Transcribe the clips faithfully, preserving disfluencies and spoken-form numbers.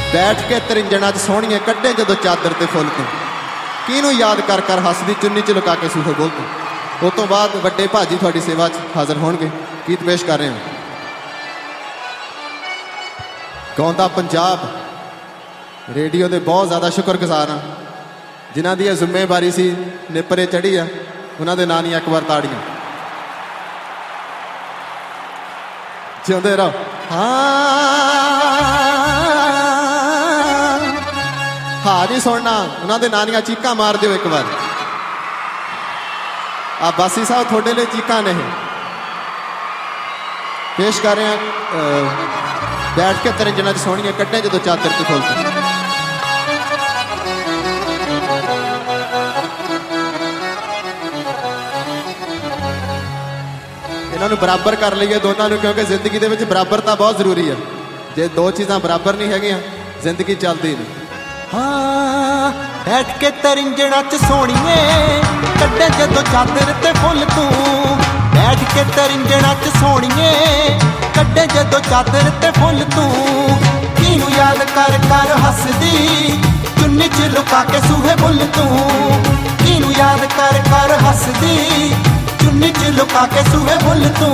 बैठ के तरिंजणा च सोहणिए कड्डे जदों चादर ते फुल तू किहनूं याद कर कर हसदी चुन्नी च लुका के सूहे बोल तू। उस तो बाद वड्डे भाजी तुहाडी सेवा च हाज़र होणगे। गीत पेश कर रहे हैं गाउंदा पंजाब रेडियो के बहुत ज़्यादा शुक्रगुजार हाँ जिन्हां दी जिम्मेवारी सी निपरे चढ़ी आ उन्हां दे नां एक बार ताड़ियां। जिउंदे रहो। हाँ हाँ नहीं सुनना उन्हां दे नानियां चीकां मार दिओ एक बार। आ बासी साहब थोड़े लिए चीकां ने पेश कर रहे हैं बैठ के तरिंजणा च सोहणिए कड्डे जदों चादर ते फुल तू। इन्होंने बराबर कर लीए दोनों, क्योंकि जिंदगी दे विच बराबरता बहुत जरूरी है। जे दो चीज़ां बराबर नहीं हैगियां जिंदगी चलती नहीं। हाँ बैठ के तरिंजणा च सोहणिए कड्डे जदों चादर ते फुल तू। बैठ के तरिंजणा च सोहणिए कड्डे जदों चादर ते फुल तू। किनूं याद कर कर हसदी चुन्नी च लुका के सूहे बुल तू। किनूं याद कर कर हसदी चुन्नी च लुका के सूहे बुल तू।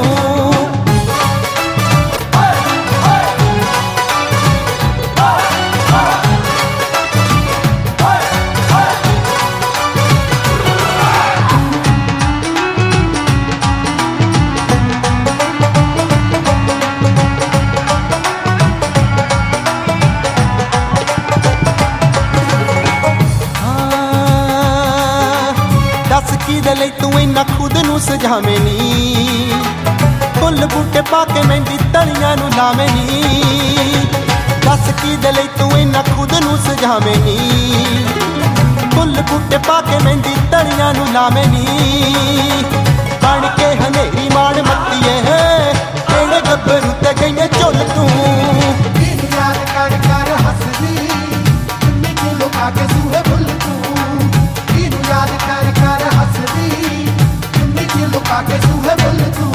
किदे लई तू इन्ना खुद नूं सजावे नी। फुल बूटे पा के मेहंदी तलियां नूं लावे नी। दस किदे लई तू इन्ना खुद नूं सजावे नी। फुल बूटे पा के मेहंदी तलियां नूं लावे नी। बन के हनेरी मान मत्तीए तेरे गब्बरू ते गईए झुल तू। याद कर कर हसदी चुन्नी च लुका के सूहे बुल तू। याद कर कर हसदी चुन्नी च लुका के सूहे बुल तू।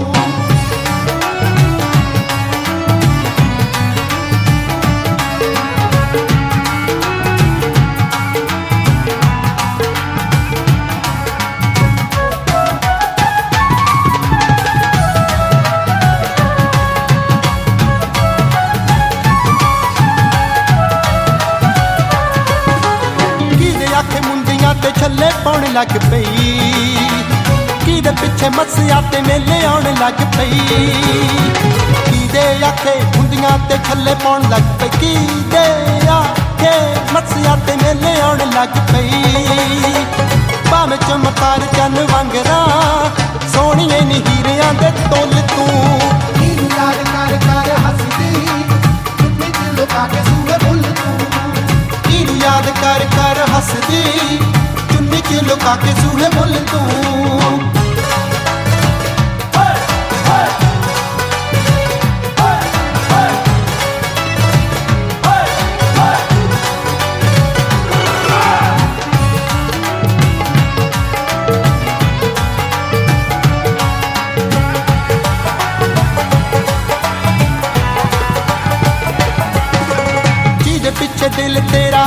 ते छले पाउण लग पई किदे पिछे मस्सिया ते मेले आउण लग पई। किदे आखे मुंदियां ते छले पाउण लग पई। किदे आखे मस्सिया ते मेले आउण लग पई। भावें चमकार चन वांगरा सोहणिए नी हीरियां दे तोल तू। याद कर कर हसदी चुन्नी च लुका के सूहे बुल तू। याद कर कर हसदी चुन्नी च लुका के सूहे बुल तू। जिहदे पिछे दिल तेरा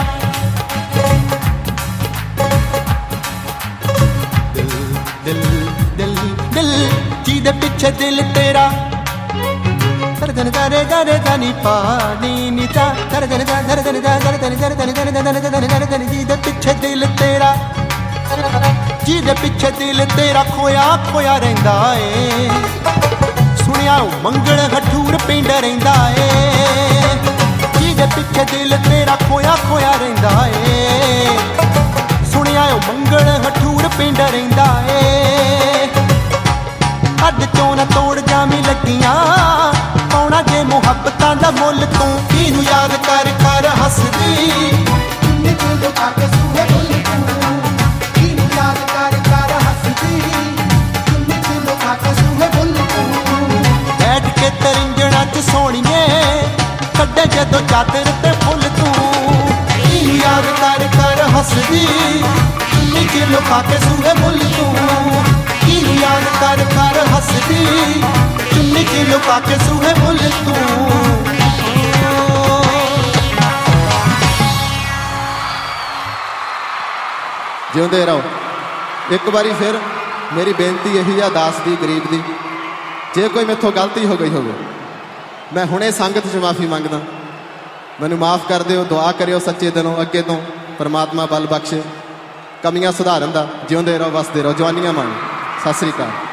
दिल दिल दिल जिहदे पिछे दिल तेरा धर धन धरे धरे धनी पानी नीता धर धन धर धन धर धन धर धन धर धन धर धन धन जिहदे पिछे दिल तेरा जिहदे पिछे दिल तेरा खोया खोया रहिंदा ए। सुनिया मंगल हठूर पिंड रहिंदा ए। जिहदे पिछे दिल तेरा खोया खोया रहिंदा ए। सुनिया मंगल हठूर पिंड रहिंदा ए। अड चों ना तोड़ जामी लगियां पाउणा जे मुहब्बतां दा मुल तू। किनूं याद कर कर हसदी चुन्नी च लुका के सूहे बुल तू। किनूं याद कर कर हसदी चुन्नी च लुका के सूहे बुल तू। बैठ के तरिंजणा च सोहणिए कड्डे जदों चादर ते फुल तू। किनूं याद कर कर हसदी चुन्नी च लुका के सूहे बुल तू। किनूं याद कर कर हसदी चुन्नी च लुका के सूहे बुल तू। ਜਿਉਂਦੇ ਰਹੋ। ਇੱਕ ਵਾਰੀ ਫਿਰ ਮੇਰੀ ਬੇਨਤੀ ਇਹੀ ਆ ਦਾਸ ਦੀ ਗਰੀਬ ਦੀ, ਜੇ ਕੋਈ ਮੇਥੋਂ ਗਲਤੀ ਹੋ ਗਈ ਹੋਵੇ ਮੈਂ ਹੁਣੇ ਸੰਗਤ 'ਚ ਮਾफ़ੀ ਮੰਗਦਾ, ਮੈਨੂੰ ਮਾफ़ ਕਰ ਦਿਓ। ਦੁਆ ਕਰਿਓ ਸੱਚੇ ਦਿਲੋਂ ਅੱਗੇ ਤੋਂ परमात्मा बल बख्शे कमियां सुधारन दा। जिउंदे रहो, वसदे रहो, जवानियां माणो। सत श्री अकाल।